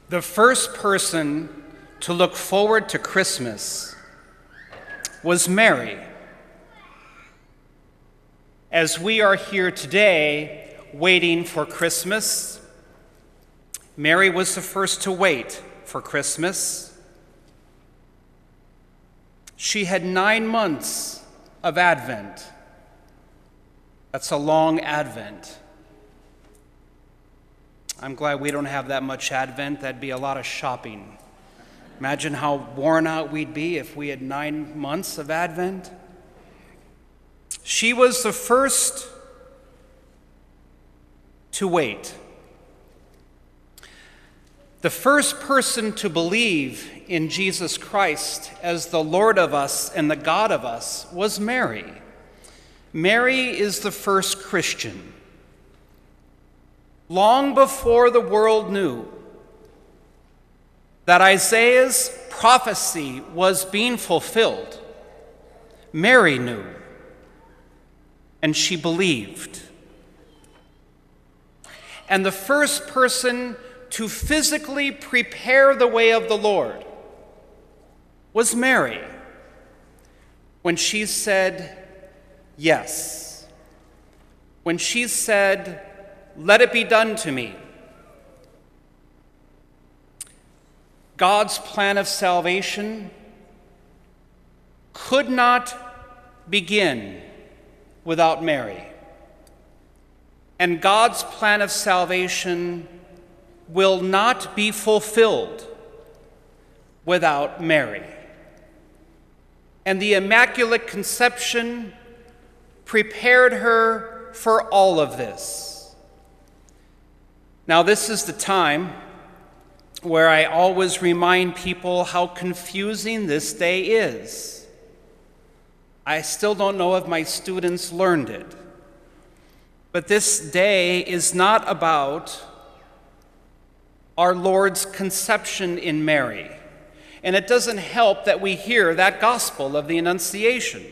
The first person to look forward to Christmas was Mary. As we are here today waiting for Christmas, Mary was the first to wait for Christmas. She had 9 months of Advent. That's a long Advent. I'm glad we don't have that much Advent. That'd be a lot of shopping. Imagine how worn out we'd be if we had 9 months of Advent. She was the first to wait. The first person to believe in Jesus Christ as the Lord of us and the God of us was Mary. Mary is the first Christian. Long before the world knew that Isaiah's prophecy was being fulfilled, Mary knew, and she believed. And the first person to physically prepare the way of the Lord was Mary, when she said yes, when she said, "Let it be done to me." God's plan of salvation could not begin without Mary. And God's plan of salvation will not be fulfilled without Mary. And the Immaculate Conception prepared her for all of this. Now, this is the time where I always remind people how confusing this day is. I still don't know if my students learned it. But this day is not about our Lord's conception in Mary. And it doesn't help that we hear that gospel of the Annunciation.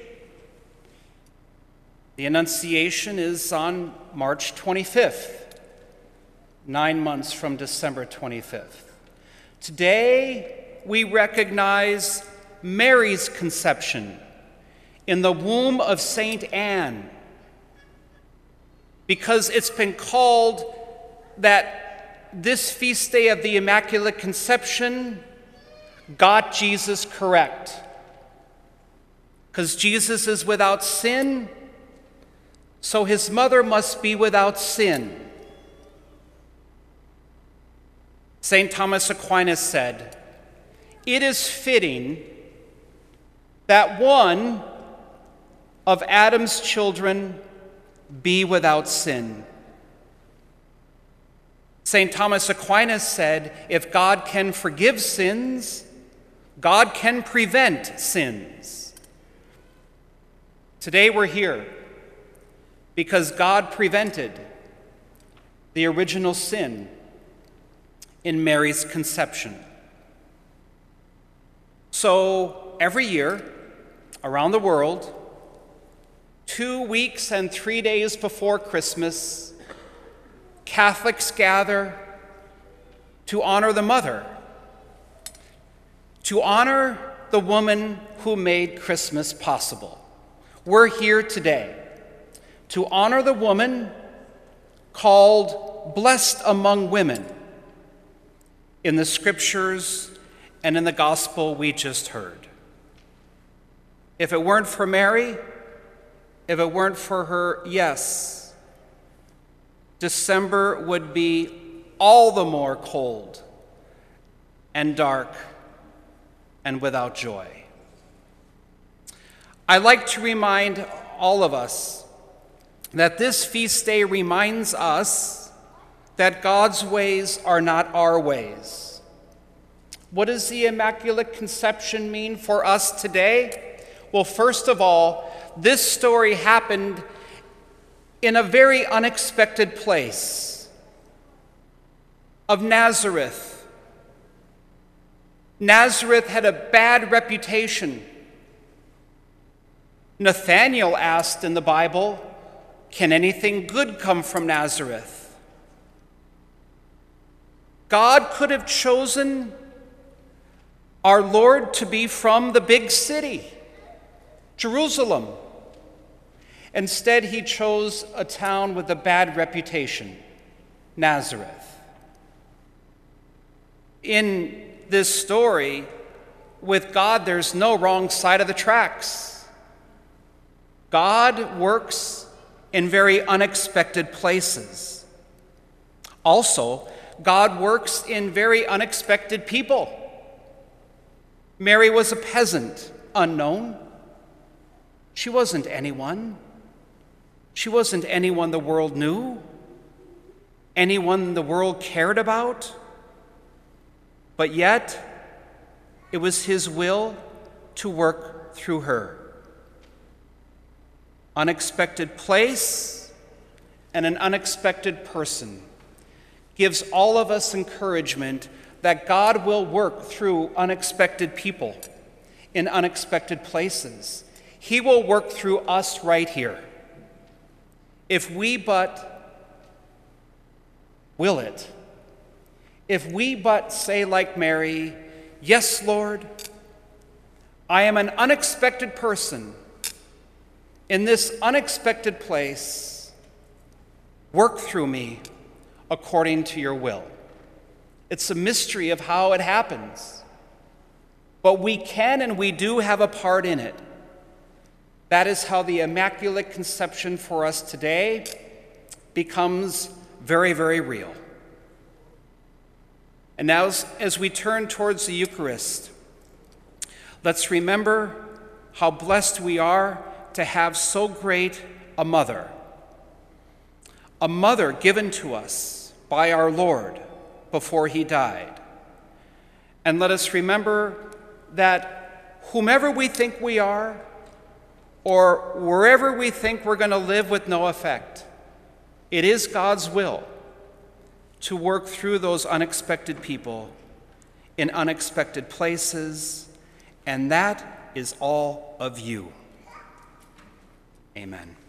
The Annunciation is on March 25th, 9 months from December 25th. Today, we recognize Mary's conception in the womb of Saint Anne, because it's been called that this feast day of the Immaculate Conception got Jesus correct. Because Jesus is without sin, so his mother must be without sin. St. Thomas Aquinas said, "It is fitting that one of Adam's children be without sin." St. Thomas Aquinas said, "If God can forgive sins, God can prevent sins." Today we're here because God prevented the original sin in Mary's conception. So every year around the world, 2 weeks and 3 days before Christmas, Catholics gather to honor the mother, to honor the woman who made Christmas possible. We're here today to honor the woman called blessed among women in the scriptures and in the gospel we just heard. If it weren't for Mary, if it weren't for her yes, December would be all the more cold and dark and without joy. I like to remind all of us that this feast day reminds us that God's ways are not our ways. What does the Immaculate Conception mean for us today? Well, first of all, this story happened in a very unexpected place of Nazareth. Nazareth had a bad reputation. Nathanael asked in the Bible, "Can anything good come from Nazareth?" God could have chosen our Lord to be from the big city, Jerusalem. Instead, he chose a town with a bad reputation, Nazareth. In this story, with God, there's no wrong side of the tracks. God works in very unexpected places. Also, God works in very unexpected people. Mary was a peasant, unknown. She wasn't anyone. She wasn't anyone the world knew, anyone the world cared about. But yet, it was his will to work through her. Unexpected place and an unexpected person gives all of us encouragement that God will work through unexpected people in unexpected places. He will work through us right here, if we but will it. If we but say like Mary, "Yes, Lord, I am an unexpected person in this unexpected place. Work through me according to your will." It's a mystery of how it happens, but we can and we do have a part in it. That is how the Immaculate Conception for us today becomes very, very real. And now, as we turn towards the Eucharist, let's remember how blessed we are to have so great a mother given to us by our Lord before he died. And let us remember that whomever we think we are, or wherever we think we're going to live with no effect, it is God's will to work through those unexpected people in unexpected places, and that is all of you. Amen.